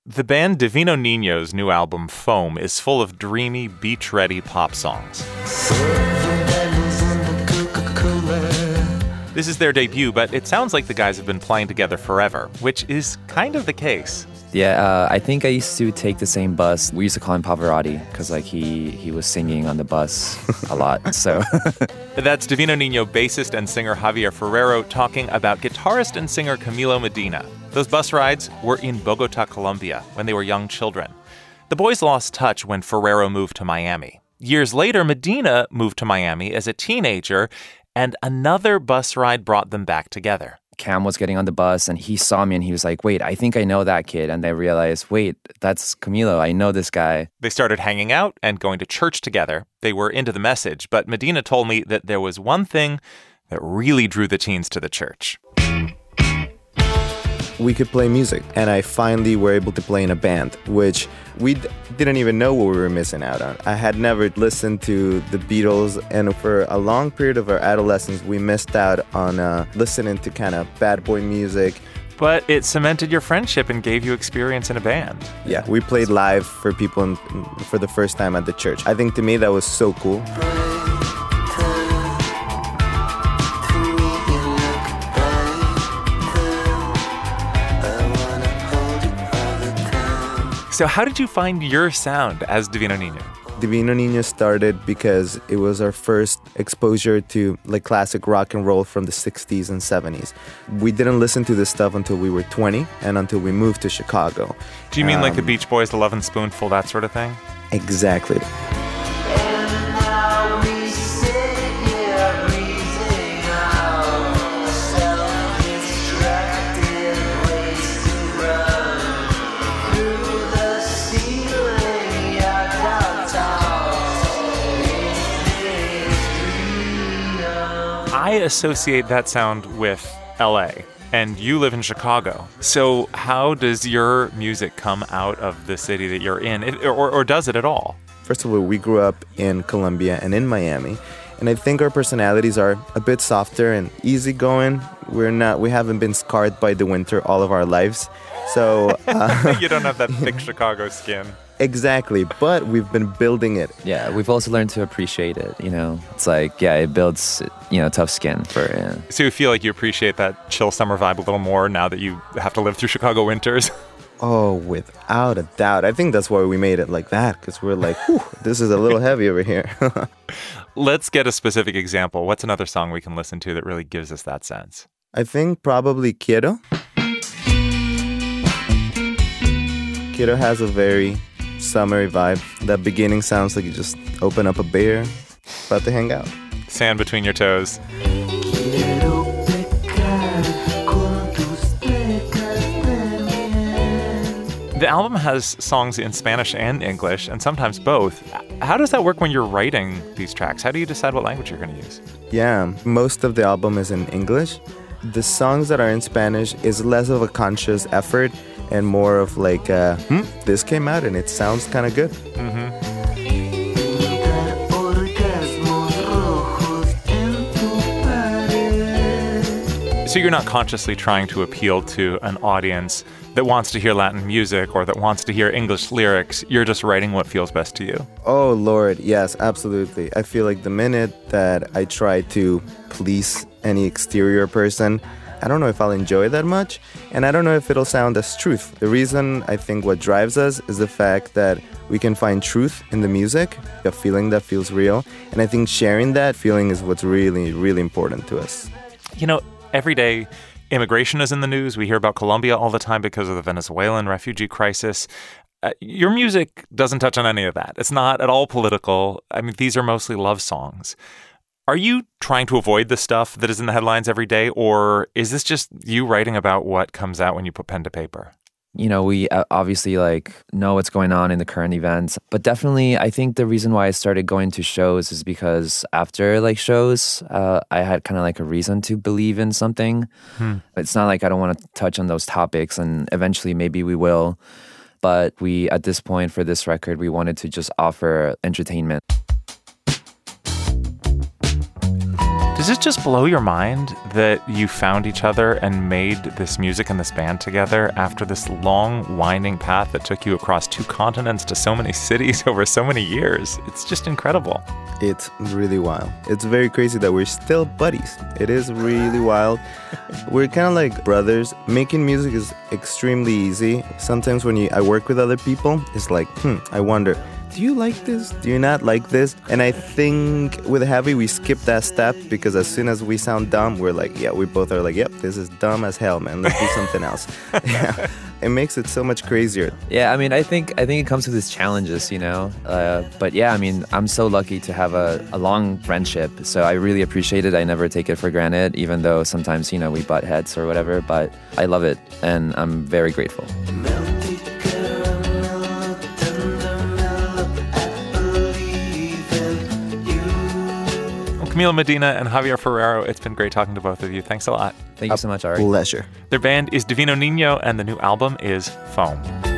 The band Divino Niño's new album, Foam, is full of dreamy, beach-ready pop songs. This is their debut, but it sounds like the guys have been playing together forever, which is kind of the case. Yeah, I think I used to take the same bus. We used to call him Pavarotti because he was singing on the bus a lot. So That's Divino Niño bassist and singer Javier Ferrero talking about guitarist and singer Camilo Medina. Those bus rides were in Bogota, Colombia, when they were young children. The boys lost touch when Ferrero moved to Miami. Years later, Medina moved to Miami as a teenager, and another bus ride brought them back together. Cam was getting on the bus and he saw me and he was like, wait, I think I know that kid. And they realized, wait, that's Camilo. I know this guy. They started hanging out and going to church together. They were into the message, but Medina told me that there was one thing that really drew the teens to the church. We could play music, and I finally were able to play in a band, which we didn't even know what we were missing out on. I had never listened to the Beatles, and for a long period of our adolescence, we missed out on listening to kind of bad boy music. But it cemented your friendship and gave you experience in a band. Yeah, we played live for people for the first time at the church. I think to me that was so cool. So how did you find your sound as Divino Niño? Divino Niño started because it was our first exposure to like classic rock and roll from the 60s and 70s. We didn't listen to this stuff until we were 20 and until we moved to Chicago. Do you mean like the Beach Boys, The Lovin' Spoonful, that sort of thing? Exactly. I associate that sound with LA, and you live in Chicago. So how does your music come out of the city that you're in, or does it at all? First of all, we grew up in Colombia and in Miami, and I think our personalities are a bit softer and easygoing. We haven't been scarred by the winter all of our lives. So you don't have that thick Chicago skin. Exactly, but we've been building it. Yeah, we've also learned to appreciate it, you know. It's like, yeah, it builds, tough skin for it. So you feel like you appreciate that chill summer vibe a little more now that you have to live through Chicago winters? Oh, without a doubt. I think that's why we made it like that, because we're like, whew, this is a little heavy over here. Let's get a specific example. What's another song we can listen to that really gives us that sense? I think probably Quiero. Quiero has a very summery vibe. That beginning sounds like you just open up a beer, about to hang out. Sand between your toes. The album has songs in Spanish and English, and sometimes both. How does that work when you're writing these tracks? How do you decide what language you're going to use? Yeah, most of the album is in English. The songs that are in Spanish is less of a conscious effort and more of like, this came out and it sounds kind of good. Mm-hmm. So you're not consciously trying to appeal to an audience that wants to hear Latin music or that wants to hear English lyrics. You're just writing what feels best to you. Oh, Lord, yes, absolutely. I feel like the minute that I try to please any exterior person, I don't know if I'll enjoy that much, and I don't know if it'll sound as truth. The reason I think what drives us is the fact that we can find truth in the music, a feeling that feels real, and I think sharing that feeling is what's really, really important to us. You know, every day, immigration is in the news. We hear about Colombia all the time because of the Venezuelan refugee crisis. Your music doesn't touch on any of that. It's not at all political. I mean, these are mostly love songs. Are you trying to avoid the stuff that is in the headlines every day, or is this just you writing about what comes out when you put pen to paper? We obviously know what's going on in the current events, but definitely I think the reason why I started going to shows is because after shows, I had kind of a reason to believe in something. It's not like I don't want to touch on those topics, and eventually maybe we will, but at this point for this record, we wanted to just offer entertainment. Does Does it just blow your mind that you found each other and made this music and this band together after this long, winding path that took you across 2 continents to so many cities over so many years? It's just incredible. It's really wild. It's very crazy that we're still buddies. It is really wild. We're kind of like brothers. Making music is extremely easy. Sometimes when I work with other people, it's like, I wonder, do you like this? Do you not like this? And I think with Heavy, we skip that step because as soon as we sound dumb, we're like, we both are like, yep, this is dumb as hell, man. Let's do something else. Yeah. It makes it so much crazier. Yeah, I mean, I think it comes with its challenges, you know. But yeah, I mean, I'm so lucky to have a long friendship. So I really appreciate it. I never take it for granted, even though sometimes, you know, we butt heads or whatever. But I love it, and I'm very grateful. Camilo Medina and Javier Ferrero, it's been great talking to both of you. Thanks a lot. Thank you so much, Ari. Pleasure. Their band is Divino Nino, and the new album is Foam.